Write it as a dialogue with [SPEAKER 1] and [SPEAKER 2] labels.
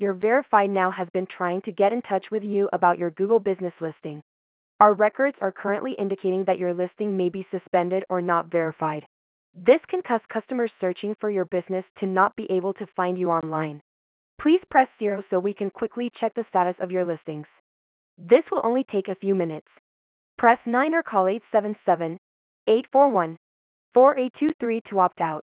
[SPEAKER 1] Your Verified Now has been trying to get in touch with you about your Google business listing. Our records are currently indicating that your listing may be suspended or not verified. This can cause customers searching for your business to not be able to find you online. Please press 0 so we can quickly check the status of your listings. This will only take a few minutes. Press 9 or call 877 841 4823 to opt out.